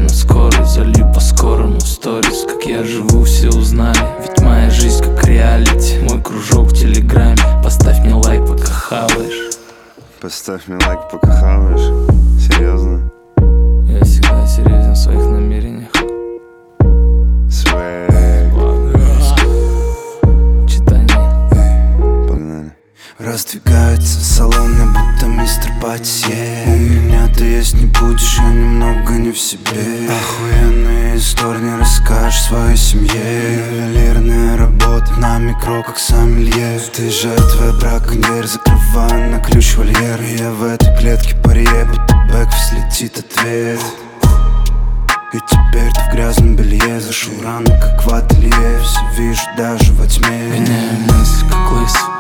на скорость, залью по-скорому сторис. Как я живу, все узнали, ведь моя жизнь как реалити. Мой кружок в телеграме, поставь мне лайк, пока хаваешь. Поставь мне лайк, пока хаваешь. Серьезно? Я всегда серьезен в своих намерениях. Свэг. Читание. Погнали. Раздвигается салоны, будто мистер Патисье. У меня ты есть не будешь, я немного не в себе. Охуенные истории не расскажешь своей семье. Ювелирная работа на микро, как сомелье. Ты жертва, браконьер, закрываю на ключ вольер. Я в этой клетке паре, будто бэк взлетит ответ. И теперь ты в грязном белье, зашел рано, как в ателье. Все вижу даже во тьме. Гоняю мысль, как лысый